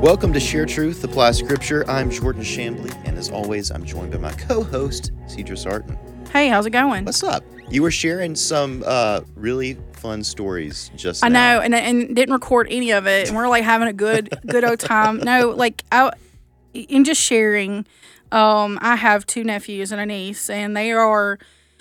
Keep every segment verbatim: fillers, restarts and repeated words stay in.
Welcome to Share Truth, Apply Scripture. I'm Jordan Shambly, and as always, I'm joined by my co-host, Cedra Sarton. Hey, how's it going? What's up? You were sharing some uh, really fun stories just I now. know, and and didn't record any of it, and we're like having a good good old time. No, like I, in just sharing, um, I have two nephews and a niece, and they are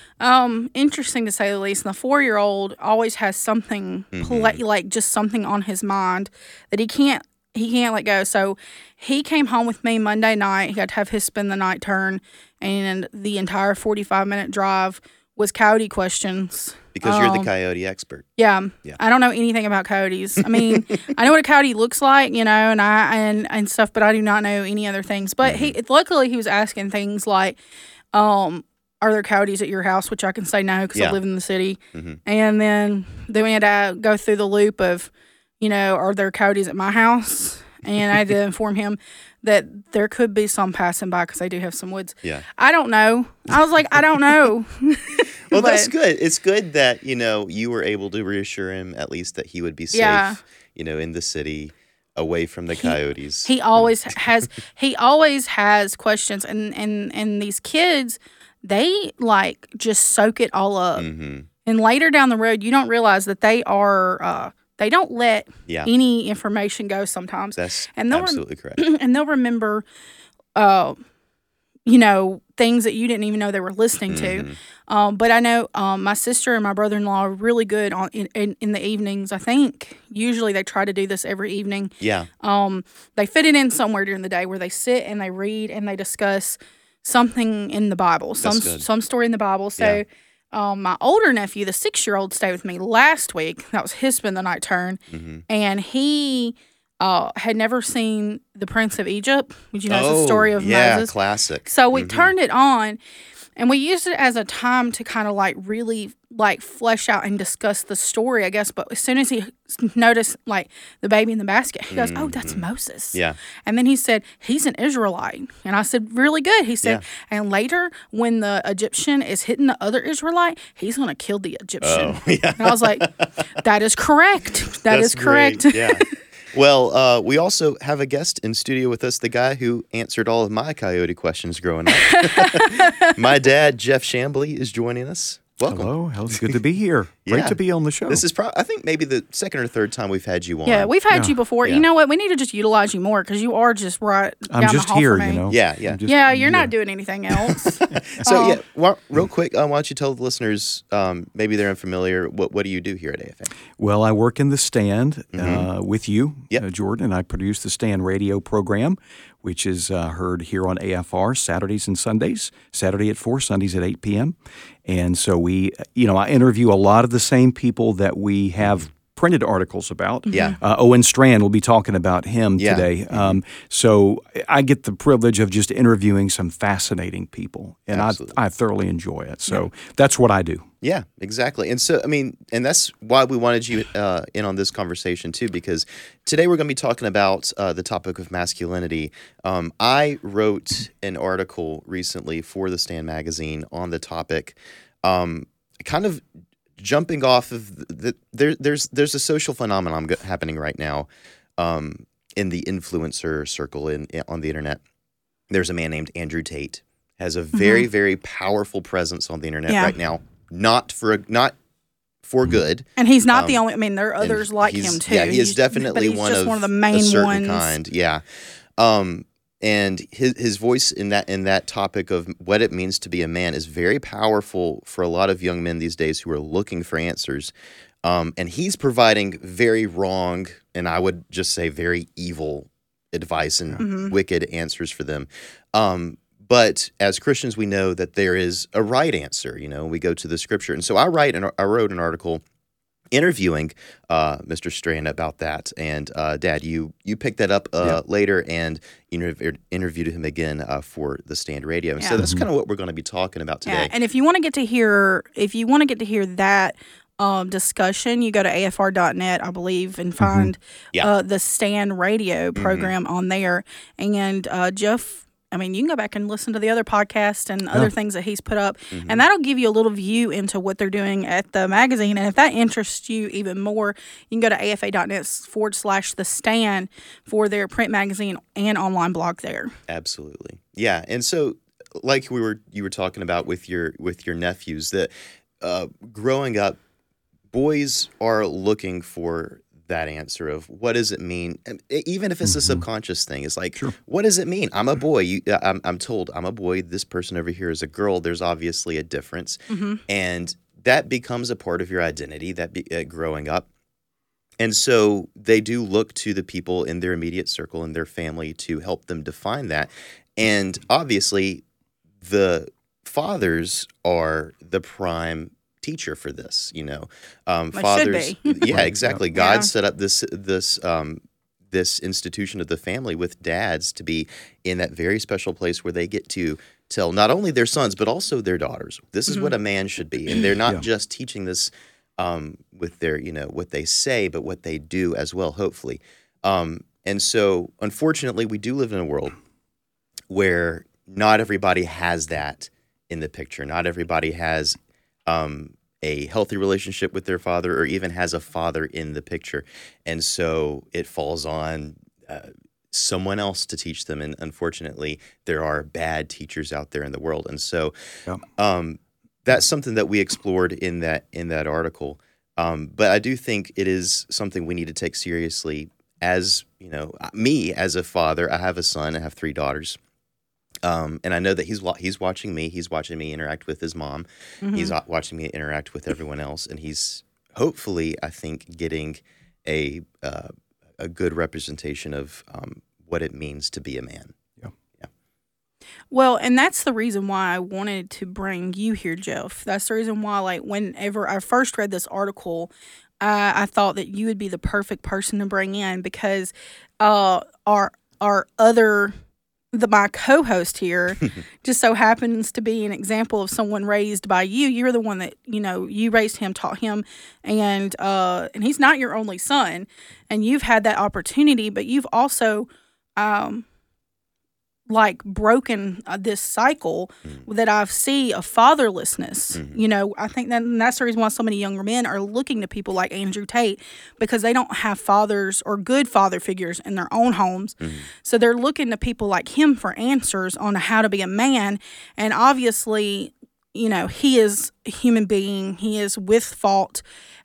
um interesting to say the least. And the four year old always has something Mm-hmm. play, like just something on his mind that he can't he can't let go. So he came home with me Monday night. He got to have his spend the night turn, and the entire forty-five minute drive was coyote questions. Because you're the Um, coyote expert. Yeah. Yeah. I don't know anything about coyotes. I mean, I know what a coyote looks like, you know, and I and, and stuff, but I do not know any other things. But he luckily he was asking things like, um, are there coyotes at your house? Which I can say no because Yeah. I live in the city. Mm-hmm. And then then we had to go through the loop of, you know, are there coyotes at my house? And I had to inform him that there could be some passing by because I do have some woods. Yeah. I don't know. I was like, I don't know. Well, But- that's good. It's good that, you know, you were able to reassure him at least that he would be safe, Yeah. you know, in the city, away from the coyotes. He always has he always has questions, and and and these kids, they like just soak it all up. Mm-hmm. And later down the road, you don't realize that they are uh, they don't let Yeah. any information go sometimes, That's and they'll rem- absolutely correct. and they'll remember, uh, you know, things that you didn't even know they were listening Mhm. to. Um, but I know um, my sister and my brother-in-law are really good on in, in, in the evenings. I think usually they try to do this every evening. Yeah. Um, they fit it in somewhere during the day where they sit and they read and they discuss something in the Bible, some That's good. some story in the Bible. So, um, my older nephew, the six-year-old, stayed with me last week. That was his spend the night turn, Mm-hmm. and he uh, had never seen The Prince of Egypt. Did you know it's oh, the story of yeah, Moses? classic. So we Mhm. turned it on, and we used it as a time to kind of like really like flesh out and discuss the story, I guess. But as soon as he noticed like the baby in the basket, he goes, "Oh, that's Moses." Yeah. And then he said, "He's an Israelite." And I said, "Really good." He said, "And later when the Egyptian is hitting the other Israelite, he's going to kill the Egyptian." Oh, yeah. And I was like, "That is correct. That That's is correct." great. Yeah. Well, uh, we also have a guest in studio with us, the guy who answered all of my coyote questions growing up. My dad, Jeff Shambly, is joining us. Welcome. Hello, it's good to be here. Great Yeah. to be on the show. This is probably, I think, maybe the second or third time we've had you on. Yeah, we've had Yeah. you before. Yeah. You know what? We need to just utilize you more because you are just right I'm down just the hall here, from me. you know. Yeah, yeah. I'm just- Yeah, you're not doing anything else. So, Oh. yeah, why, real quick, uh, why don't you tell the listeners, um, maybe they're unfamiliar, what, what do you do here at A F A? Well, I work in the stand uh, with you, Yep. uh, Jordan. I produce the Stand radio program, which is uh, heard here on A F R Saturdays and Sundays, Saturday at four, Sundays at eight p.m. And so we, you know, I interview a lot of the same people that we have printed articles about. Yeah. Uh, Owen Strand will be talking about him Yeah. today. Um, so I get the privilege of just interviewing some fascinating people, and I, Absolutely. I thoroughly enjoy it. So that's what I do. Yeah, exactly. And so, I mean, and that's why we wanted you uh, in on this conversation too, because today we're going to be talking about uh, the topic of masculinity. Um, I wrote an article recently for the Stand magazine on the topic, um, kind of jumping off of the, the there. There's there's a social phenomenon go- happening right now um, in the influencer circle in, in on the internet. There's a man named Andrew Tate, has a very very powerful presence on the internet Yeah. right now. Not for not for good. And he's not Um, the only. I mean, there are and others like he's- him too. Yeah, he is He's- definitely but he's one, just of one of the main a certain ones. kind. Yeah, um, and his his voice in that in that topic of what it means to be a man is very powerful for a lot of young men these days who are looking for answers. Um, and he's providing very wrong, and I would just say very evil advice and Mhm. wicked answers for them. Um, But as Christians, we know that there is a right answer. You know, we go to the scripture. And so I write and I wrote an article interviewing uh, Mister Strand about that. And uh, Dad, you you picked that up uh, Yeah. later and interv- interviewed him again uh, for the Stand Radio. And so Yeah. that's kind of what we're going to be talking about today. Yeah, and if you want to get to hear, if you want to get to hear that um, discussion, you go to A F R dot net, I believe, and find Yeah. uh, the Stand Radio program on there. And uh, Jeff I mean, you can go back and listen to the other podcasts and other Yeah. things that he's put up, and that'll give you a little view into what they're doing at the magazine. And if that interests you even more, you can go to A F A dot net forward slash the stand for their print magazine and online blog there. Absolutely. Yeah. And so like we were you were talking about with your with your nephews, that uh, growing up, boys are looking for that answer of what does it mean, and even if it's mm-hmm. a subconscious thing. It's like, sure. what does it mean? I'm a boy. You, I'm, I'm told I'm a boy. This person over here is a girl. There's obviously a difference, mm-hmm. and that becomes a part of your identity that be, uh, growing up. And so they do look to the people in their immediate circle and their family to help them define that. And obviously, the fathers are the prime teacher for this, you know. Um, well, fathers, should be. yeah, exactly. God yeah. set up this this um, this institution of the family with dads to be in that very special place where they get to tell not only their sons but also their daughters, this is mm-hmm. what a man should be, and they're not yeah. just teaching this um, with their, you know, what they say, but what they do as well. Hopefully, um, and so unfortunately, we do live in a world where not everybody has that in the picture. Not everybody has um, a healthy relationship with their father, or even has a father in the picture. And so it falls on uh, someone else to teach them. And unfortunately, there are bad teachers out there in the world. And so yeah. um, that's something that we explored in that in that article. Um, but I do think it is something we need to take seriously. As you know, me as a father, I have a son, I have three daughters. Um, and I know that he's he's watching me. He's watching me interact with his mom. Mm-hmm. He's watching me interact with everyone else, and he's hopefully, I think, getting a uh, a good representation of um, what it means to be a man. Yeah, yeah. Well, and that's the reason why I wanted to bring you here, Jeff. That's the reason why, like, whenever I first read this article, uh, I thought that you would be the perfect person to bring in, because uh, our our other The, my co-host here just so happens to be an example of someone raised by you. You're the one that, you know, you raised him, taught him, and uh, and he's not your only son, and you've had that opportunity, but you've also um, like broken uh, this cycle mm-hmm. that I see of fatherlessness. Mm-hmm. You know, I think that and that's the reason why so many younger men are looking to people like Andrew Tate, because they don't have fathers or good father figures in their own homes. Mm-hmm. So they're looking to people like him for answers on how to be a man. And obviously, you know, he is a human being. He is with fault,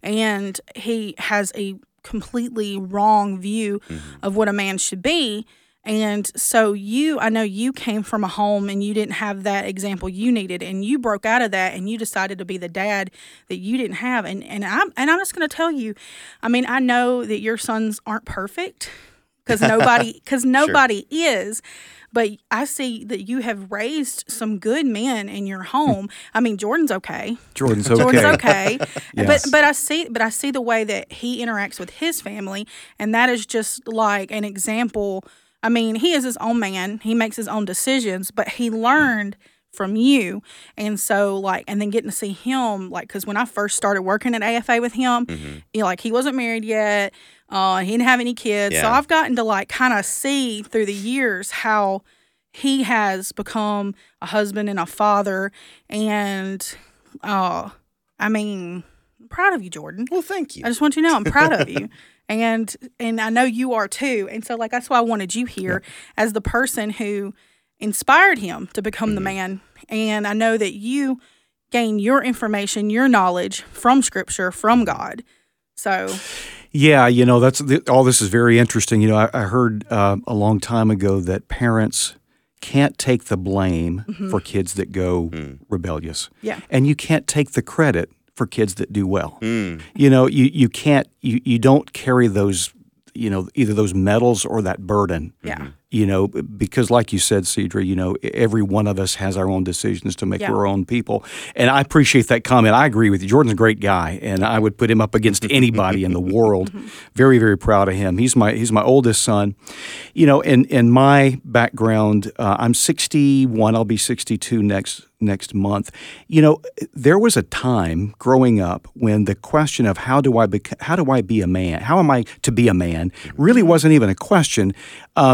and he has a completely wrong view mm-hmm. of what a man should be. And so you, I know you came from a home and you didn't have that example you needed, and you broke out of that and you decided to be the dad that you didn't have. And and I'm and I'm just going to tell you, I mean, I know that your sons aren't perfect, because nobody because nobody sure. is, but I see that you have raised some good men in your home. I mean, Jordan's okay. Jordan's okay. Jordan's okay. Yes. But but I see but I see the way that he interacts with his family, and that is just like an example. I mean, he is his own man. He makes his own decisions, but he learned from you. And so, like, and then getting to see him, like, because when I first started working at A F A with him, mm-hmm. you know, like, he wasn't married yet. Uh, he didn't have any kids. Yeah. So I've gotten to, like, kind of see through the years how he has become a husband and a father. And, uh, I mean, I'm proud of you, Jordan. Well, thank you. I just want you to know I'm proud of you. And and I know you are too. And so, like, that's why I wanted you here yeah. as the person who inspired him to become mm-hmm. the man. And I know that you gain your information, your knowledge from Scripture, from God. So, yeah, you know, that's all. This is very interesting. You know, I, I heard uh, a long time ago that parents can't take the blame mm-hmm. for kids that go mm. rebellious. Yeah, and you can't take the credit for kids that do well. Mm. You know, you, you can't, you, you don't carry those, you know, either those medals or that burden. Yeah. You know, because like you said, Cedra, you know, every one of us has our own decisions to make yeah. for our own people. And I appreciate that comment. I agree with you. Jordan's a great guy, and I would put him up against anybody in the world. Very, very proud of him. He's my he's my oldest son. You know, in, in my background, uh, I'm sixty-one. I'll be sixty-two next next month. You know, there was a time growing up when the question of how do I bec- how do I be a man? How am I to be a man? Really wasn't even a question. Um, it is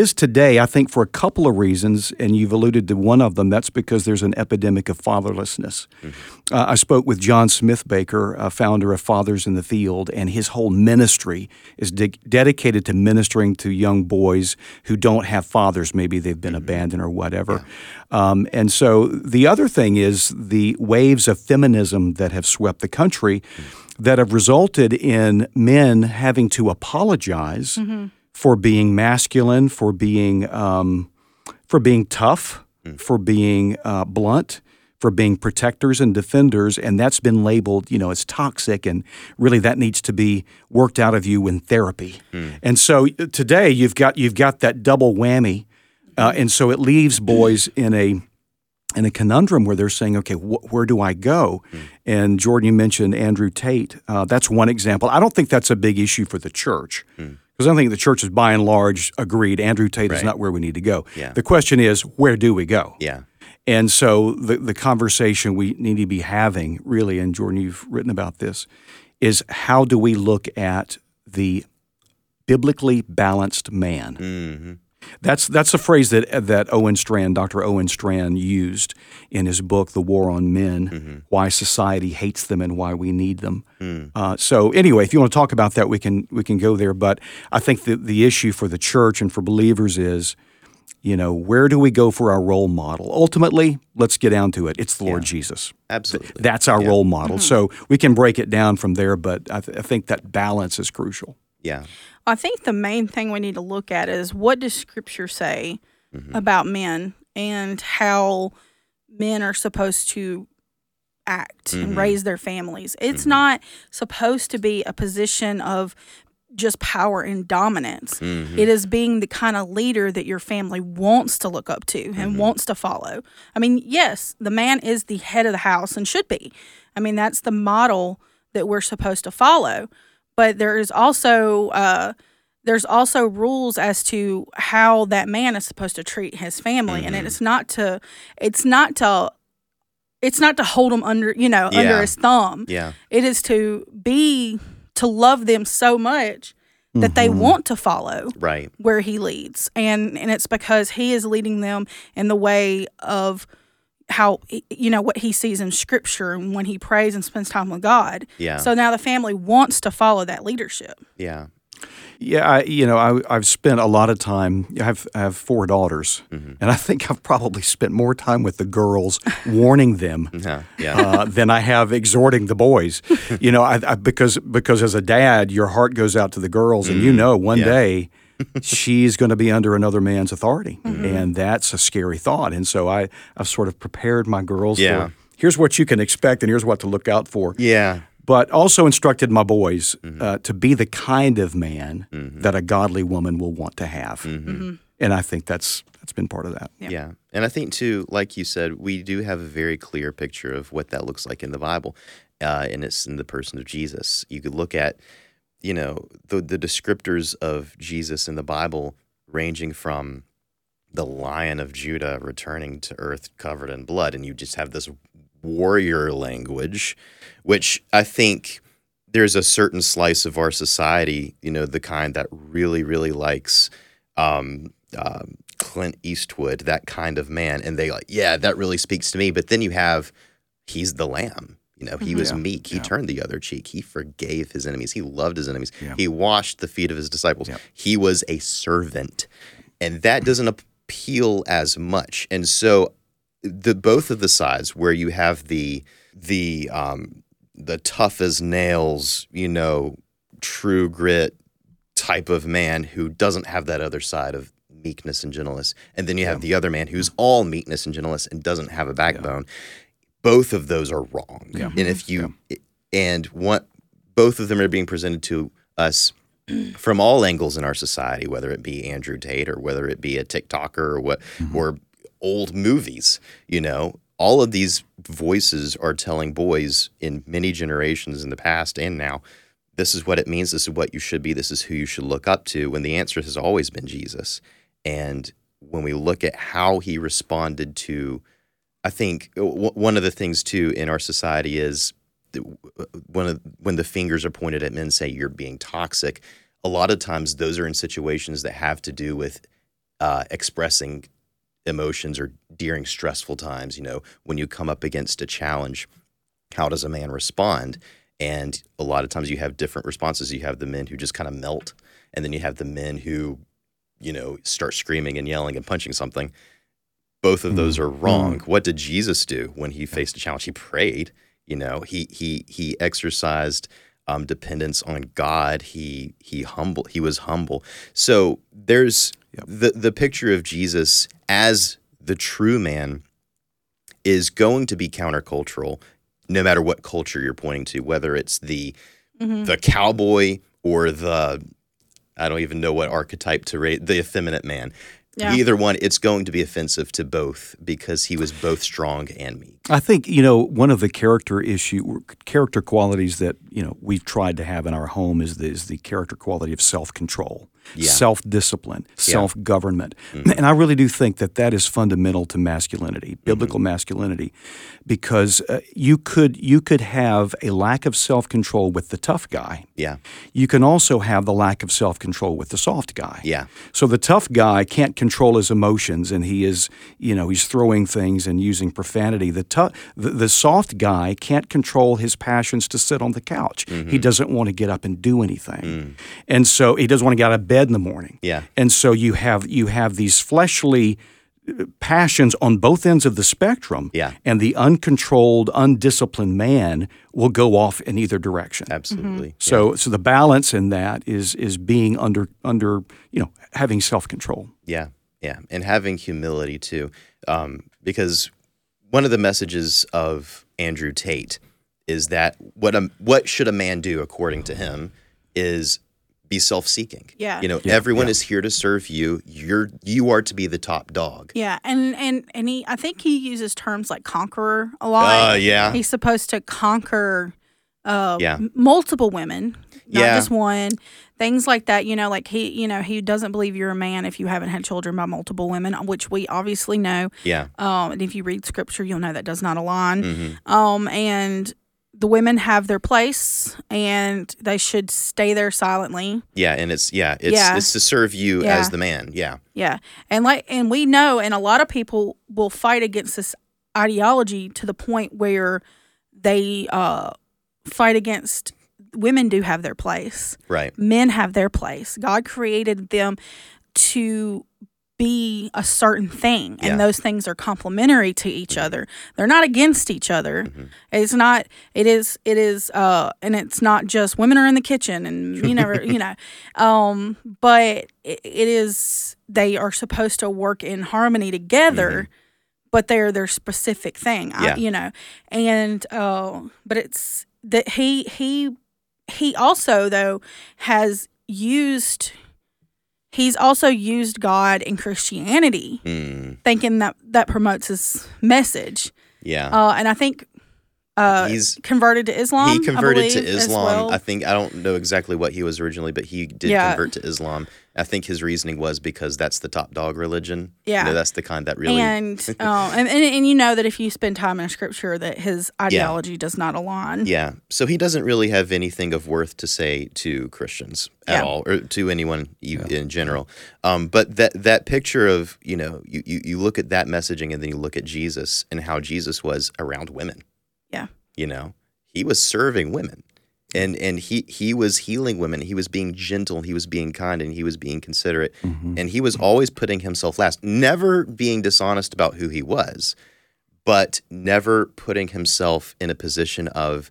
is today, I think, for a couple of reasons, and you've alluded to one of them. That's because there's an epidemic of fatherlessness. Mm-hmm. Uh, I spoke with John Smith Baker, a founder of Fathers in the Field, and his whole ministry is de- dedicated to ministering to young boys who don't have fathers. Maybe they've been mm-hmm. abandoned or whatever. Yeah. Um, and so the other thing is the waves of feminism that have swept the country mm-hmm. that have resulted in men having to apologize mm-hmm. for being masculine, for being um, for being tough, mm. for being uh, blunt, for being protectors and defenders, and that's been labeled, you know, as toxic, and really that needs to be worked out of you in therapy. Mm. And so today you've got you've got that double whammy, uh, and so it leaves boys in a in a conundrum where they're saying, okay, wh- where do I go? Mm. And Jordan, you mentioned Andrew Tate. Uh, that's one example. I don't think that's a big issue for the church. Mm. Because I don't think the church is by and large agreed Andrew Tate right. is not where we need to go. Yeah. The question is, where do we go? Yeah. And so the the conversation we need to be having, really, and Jordan, you've written about this, is how do we look at the biblically balanced man? Mm-hmm. That's that's a phrase that that Owen Strand, Doctor Owen Strand, used in his book, The War on Men, mm-hmm. Why Society Hates Them and Why We Need Them. Mm. Uh, so anyway, if you want to talk about that, we can we can go there. But I think the, the issue for the church and for believers is, you know, where do we go for our role model? Ultimately, let's get down to it. It's the Lord yeah. Jesus. Absolutely. Th- that's our yeah. role model. Mm-hmm. So we can break it down from there, but I, th- I think that balance is crucial. Yeah. I think the main thing we need to look at is what does Scripture say mm-hmm. about men and how men are supposed to act mm-hmm. and raise their families. It's mm-hmm. not supposed to be a position of just power and dominance. Mm-hmm. It is being the kind of leader that your family wants to look up to and mm-hmm. wants to follow. I mean, yes, the man is the head of the house and should be. I mean, that's the model that we're supposed to follow. But there is also uh, there's also rules as to how that man is supposed to treat his family, mm-hmm. and it's not to it's not to it's not to hold them under you know yeah. under his thumb. Yeah, it is to be to love them so much that mm-hmm. they want to follow right where he leads, and and it's because he is leading them in the way of how, you know, what he sees in Scripture and when he prays and spends time with God. Yeah. So now the family wants to follow that leadership. Yeah. Yeah, I, you know, I, I've spent a lot of time. I have, I have four daughters, mm-hmm. and I think I've probably spent more time with the girls warning them uh, yeah. uh, than I have exhorting the boys. You know, I, I, because because as a dad, your heart goes out to the girls, and mm, you know, one yeah. day she's going to be under another man's authority, mm-hmm. and that's a scary thought. And so I, I've sort of prepared my girls yeah. for here's what you can expect, and here's what to look out for. Yeah. But also instructed my boys mm-hmm. uh, to be the kind of man mm-hmm. that a godly woman will want to have. Mm-hmm. Mm-hmm. And I think that's that's been part of that. Yeah. yeah. And I think, too, like you said, we do have a very clear picture of what that looks like in the Bible, uh, and it's in the person of Jesus. You could look at, you know, the, the descriptors of Jesus in the Bible ranging from the Lion of Judah returning to earth covered in blood, and you just have this warrior language, which I think there's a certain slice of our society, you know, the kind that really, really likes um, uh, Clint Eastwood, that kind of man, and they like, yeah, that really speaks to me. But then you have, he's the lamb. You know, he was yeah. meek. He yeah. turned the other cheek. He forgave his enemies. He loved his enemies. Yeah. He washed the feet of his disciples. Yeah. He was a servant, and that doesn't appeal as much. And so the both of the sides where you have the the um, the tough as nails, you know, true grit type of man who doesn't have that other side of meekness and gentleness, and then you have yeah. the other man who's all meekness and gentleness and doesn't have a backbone. Yeah. Both of those are wrong, yeah. and if you yeah. and what both of them are being presented to us from all angles in our society, whether it be Andrew Tate or whether it be a TikToker or what mm-hmm. or old movies, you know, all of these voices are telling boys in many generations in the past and now, this is what it means, this is what you should be, this is who you should look up to, when the answer has always been Jesus. And when we look at how he responded to, I think w- one of the things too in our society is when, of, when the fingers are pointed at men, say you're being toxic, a lot of times those are in situations that have to do with uh, expressing emotions or during stressful times. You know, when you come up against a challenge, how does a man respond? And a lot of times you have different responses. You have the men who just kind of melt, and then you have the men who, you know, start screaming and yelling and punching something. Both of those are wrong. Mm. What did Jesus do when he faced a challenge? He prayed. You know, he he he exercised um, dependence on God. He he humble. He was humble. So there's yep. the the picture of Jesus as the true man is going to be countercultural, no matter what culture you're pointing to, whether it's the mm-hmm. the cowboy or the I don't even know what archetype to rate, the effeminate man. Yeah. Either one, it's going to be offensive to both because he was both strong and meek. I think, you know, one of the character issue, character qualities that, you know, we've tried to have in our home is the, is the character quality of self-control, yeah. self-discipline, yeah. self-government. Mm-hmm. And I really do think that that is fundamental to masculinity, biblical mm-hmm. masculinity, because uh, you could you could have a lack of self-control with the tough guy. Yeah. You can also have the lack of self-control with the soft guy. Yeah. So the tough guy can't control his emotions, and he is, you know, he's throwing things and using profanity. The tu- the, the soft guy can't control his passions to sit on the couch. Mm-hmm. He doesn't want to get up and do anything. Mm. And so he doesn't want to get out of bed in the morning. Yeah. And so you have you have these fleshly passions on both ends of the spectrum. Yeah. And the uncontrolled, undisciplined man will go off in either direction. Absolutely. Mm-hmm. So yeah. so the balance in that is is being under under, you know, having self-control. Yeah. Yeah. And having humility too. Um, because one of the messages of Andrew Tate is that what a, what should a man do according to him is be self-seeking. Yeah. You know, yeah, everyone yeah. is here to serve you. You're you are to be the top dog. Yeah, and and and he, I think he uses terms like conqueror a lot. Uh, yeah. He's supposed to conquer uh, yeah. m- multiple women, not yeah. just one. Things like that. You know, like he, you know, he doesn't believe you're a man if you haven't had children by multiple women, which we obviously know. Yeah. Um, and if you read scripture, you'll know that does not align. Mm-hmm. Um, and the women have their place, and they should stay there silently. Yeah, and it's yeah, it's Yeah. it's to serve you Yeah. as the man. Yeah. Yeah. And like and we know, and a lot of people will fight against this ideology to the point where they uh, fight against women do have their place. Right. Men have their place. God created them to be a certain thing, and Yeah. those things are complementary to each mm-hmm. other. They're not against each other. Mm-hmm. It's not. It is. It is. Uh, and it's not just women are in the kitchen, and you never. you know, um, but it, it is. They are supposed to work in harmony together, mm-hmm. but they're their specific thing. Yeah. I, you know, and uh, but it's that he he he also though has used. He's also used God in Christianity, mm. thinking that that promotes his message. Yeah. Uh, and I think uh, he's converted to Islam. He converted I to believe, Islam. Well. I think I don't know exactly what he was originally, but he did Yeah. convert to Islam. I think his reasoning was because that's the top dog religion. Yeah. You know, that's the kind that really And, uh, and, and and you know that if you spend time in Scripture, that his ideology yeah. does not align. Yeah. So he doesn't really have anything of worth to say to Christians at Yeah. all, or to anyone Yeah. in general. Um, but that that picture of, you know, you, you, you look at that messaging and then you look at Jesus and how Jesus was around women. Yeah. You know, he was serving women. And and he, he was healing women. He was being gentle. He was being kind, and he was being considerate. Mm-hmm. And he was always putting himself last, never being dishonest about who he was, but never putting himself in a position of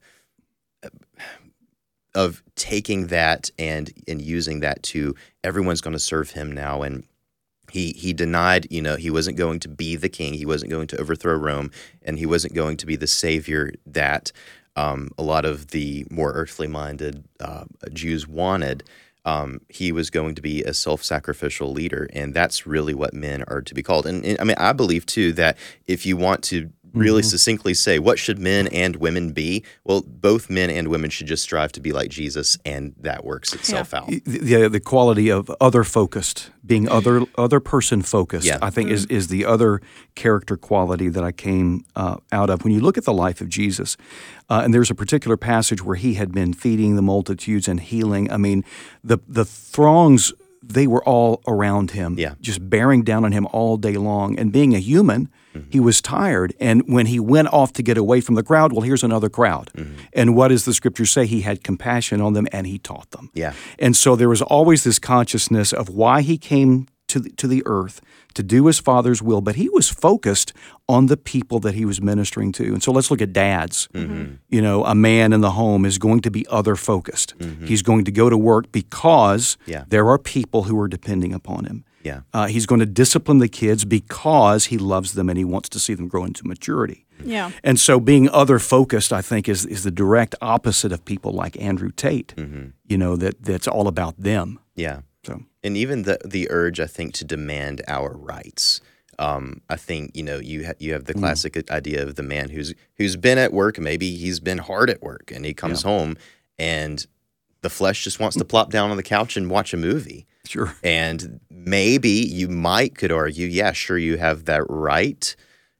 of taking that and and using that to everyone's going to serve him now. And he he denied, you know, he wasn't going to be the king. He wasn't going to overthrow Rome, and he wasn't going to be the savior that Um, a lot of the more earthly-minded uh, Jews wanted. Um, he was going to be a self-sacrificial leader, and that's really what men are to be called. And, and I mean, I believe too that if you want to really mm-hmm. succinctly say what should men and women be, well, both men and women should just strive to be like Jesus, and that works itself Yeah. out. The, the the quality of other focused, being other other person focused, Yeah. I think Mm-hmm. is is the other character quality that I came uh, out of. When you look at the life of Jesus, uh, and there's a particular passage where he had been feeding the multitudes and healing. I mean, the the throngs they were all around him, Yeah. just bearing down on him all day long. And being a human, mm-hmm. he was tired. And when he went off to get away from the crowd, well, here's another crowd. Mm-hmm. And what does the scripture say? He had compassion on them and he taught them. Yeah. And so there was always this consciousness of why he came to the, to the earth, to do his Father's will, but he was focused on the people that he was ministering to. And so let's look at dads. Mm-hmm. You know, a man in the home is going to be other-focused. Mm-hmm. He's going to go to work because yeah. there are people who are depending upon him. Yeah. Uh, he's going to discipline the kids because he loves them and he wants to see them grow into maturity. Yeah. And so being other-focused, I think, is is the direct opposite of people like Andrew Tate, mm-hmm. you know, that that's all about them. Yeah. So. And even the the urge, I think, to demand our rights. Um, I think you know you ha- you have the classic mm. idea of the man who's who's been at work. Maybe he's been hard at work, and he comes yeah. home, and the flesh just wants to plop down on the couch and watch a movie. Sure. And maybe you might could argue, yeah, sure, you have that right.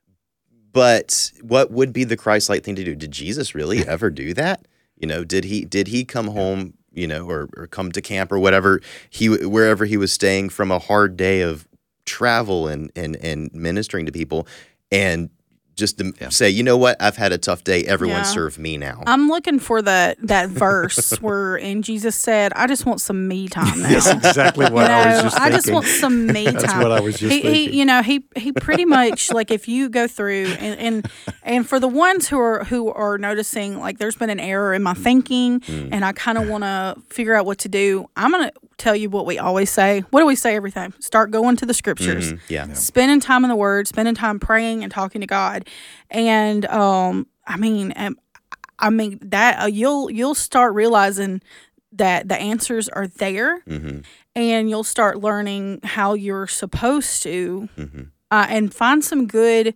But what would be the Christ-like thing to do? Did Jesus really ever do that? You know, did he did he come home? You know, or, or come to camp or whatever he wherever he was staying from a hard day of travel and and and ministering to people, and just to yeah. say, you know what, I've had a tough day. Everyone yeah. serve me now. I'm looking for that that verse where and Jesus said, "I just want some me time now." That's exactly what you know, I was just I thinking. just want some me time. That's what I was just he, thinking. He, you know, he he pretty much like if you go through and, and and for the ones who are who are noticing like there's been an error in my thinking mm. and I kind of want to figure out what to do. I'm gonna tell you what we always say. What do we say every time? Start going to the scriptures. Mm-hmm. Yeah. yeah, spending time in the Word, spending time praying and talking to God. And um, I mean, I mean that uh, you'll you'll start realizing that the answers are there, mm-hmm. and you'll start learning how you're supposed to, mm-hmm. uh, and find some good,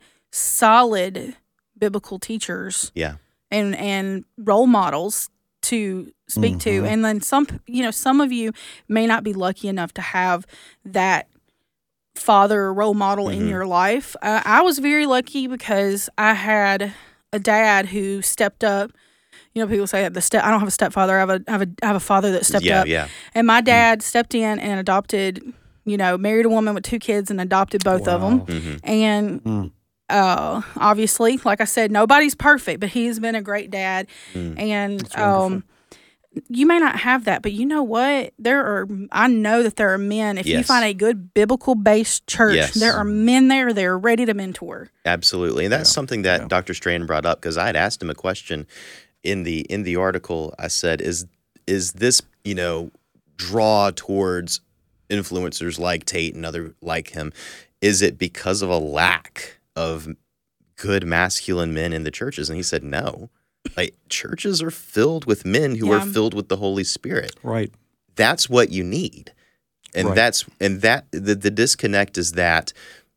solid biblical teachers, yeah, and and role models to speak mm-hmm. to. And then some, you know, some of you may not be lucky enough to have that father or role model mm-hmm. in your life. Uh, I was very lucky because I had a dad who stepped up. You know, people say the step. I don't have a stepfather. I have a I have a, I have a father that stepped yeah, up. Yeah, And my dad mm-hmm. stepped in and adopted. You know, married a woman with two kids and adopted both wow. of them. Mm-hmm. And mm. uh, obviously, like I said, nobody's perfect, but he's been a great dad. Mm. And um, you may not have that, but you know what? There are. I know that there are men. If yes. you find a good biblical-based church, yes. there are men there that are ready to mentor. Absolutely, and that's yeah. something that yeah. Doctor Strand brought up because I had asked him a question in the in the article. I said, "Is is this you know draw towards influencers like Tate and other like him? Is it because of a lack of good masculine men in the churches?" And he said, "No." Like churches are filled with men who yeah. are filled with the Holy Spirit. Right. That's what you need. And right. that's and that the, the disconnect is that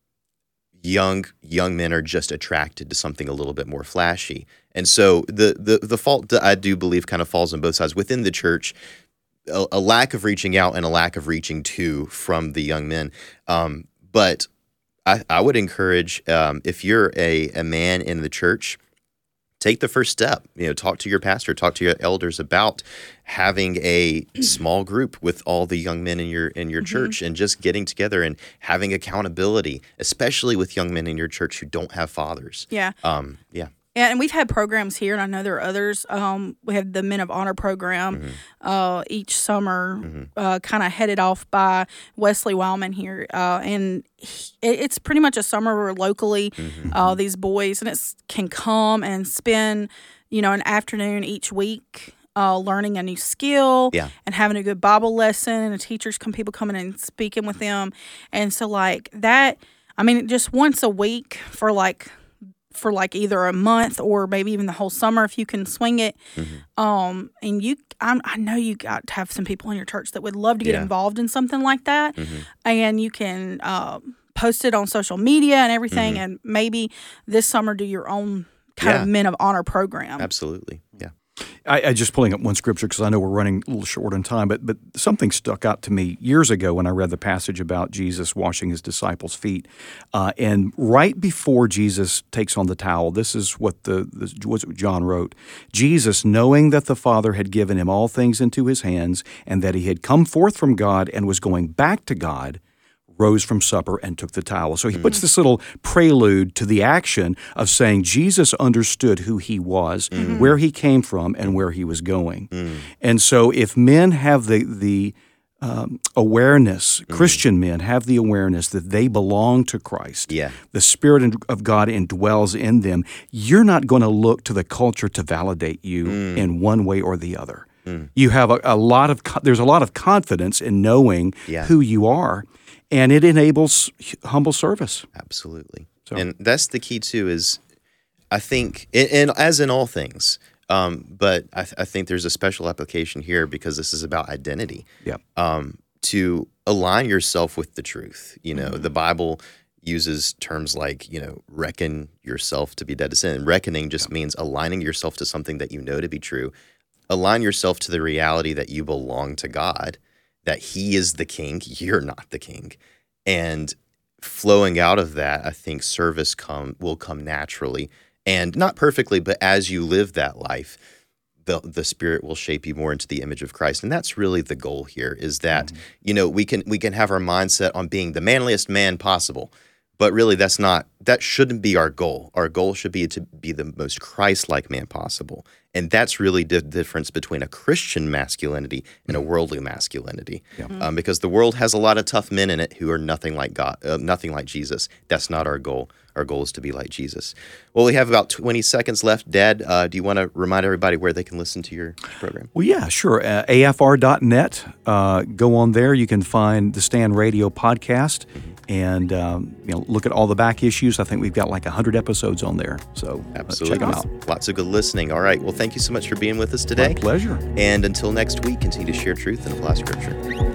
young young men are just attracted to something a little bit more flashy. And so the the the fault that I do believe kind of falls on both sides within the church, a, a lack of reaching out and a lack of reaching to from the young men. Um, but I, I would encourage um, if you're a, a man in the church, take the first step. You know, talk to your pastor, talk to your elders about having a small group with all the young men in your in your mm-hmm. church, and just getting together and having accountability, especially with young men in your church who don't have fathers. Yeah. Um. Yeah. Yeah, and we've had programs here, and I know there are others. Um, we have the Men of Honor program mm-hmm. uh, each summer, mm-hmm. uh, kind of headed off by Wesley Wildman here, uh, and he, it's pretty much a summer where locally mm-hmm. uh, these boys and it's can come and spend, you know, an afternoon each week. Uh, learning a new skill yeah. and having a good Bible lesson, and the teachers come, people coming and speaking with them, and so like that. I mean, just once a week for like. for like either a month or maybe even the whole summer if you can swing it. Mm-hmm. Um, and you, I'm, I know you got to have some people in your church that would love to get yeah. involved in something like that. Mm-hmm. And you can uh, post it on social media and everything, mm-hmm. and maybe this summer do your own kind yeah. of Men of Honor program. Absolutely, yeah. I, I just pulling up one scripture because I know we're running a little short on time, but but something stuck out to me years ago when I read the passage about Jesus washing his disciples' feet, uh, and right before Jesus takes on the towel, this is what the this, what John wrote: Jesus, knowing that the Father had given him all things into his hands, and that he had come forth from God and was going back to God, rose from supper and took the towel. So he puts this little prelude to the action of saying Jesus understood who he was, mm-hmm. where he came from, and where he was going. Mm. And so if men have the the um, awareness, mm. Christian men have the awareness that they belong to Christ, yeah. the Spirit of God indwells in them, you're not going to look to the culture to validate you mm. in one way or the other. Mm. You have a, a lot of, there's a lot of confidence in knowing yeah. who you are. And it enables humble service. Absolutely. So. And that's the key, too, is I think, and, and as in all things, um, but I, th- I think there's a special application here because this is about identity. Yep. Um, to align yourself with the truth. You know, mm-hmm. the Bible uses terms like, you know, reckon yourself to be dead to sin. Reckoning just yep. means aligning yourself to something that you know to be true. Align yourself to the reality that you belong to God, that he is the king, you're not the king. And flowing out of that, I think service come will come naturally. And not perfectly, but as you live that life, the the Spirit will shape you more into the image of Christ. And that's really the goal here, is that, mm-hmm. you know, we can we can have our mindset on being the manliest man possible. But really, that's not, that shouldn't be our goal. Our goal should be to be the most Christ-like man possible. And that's really the difference between a Christian masculinity and a worldly masculinity. Yeah. Um, because the world has a lot of tough men in it who are nothing like God, uh, nothing like Jesus. That's not our goal. Our goal is to be like Jesus. Well, we have about twenty seconds left. Dad, uh, do you want to remind everybody where they can listen to your program? Well, yeah, sure. Uh, A F R dot net. Uh, go on there. You can find the Stand Radio podcast. Mm-hmm. And um, you know, look at all the back issues. I think we've got like one hundred episodes on there. So absolutely, uh, check them out. Lots of good listening. All right. Well, thank you so much for being with us today. My pleasure. And until next week, continue to share truth and apply Scripture.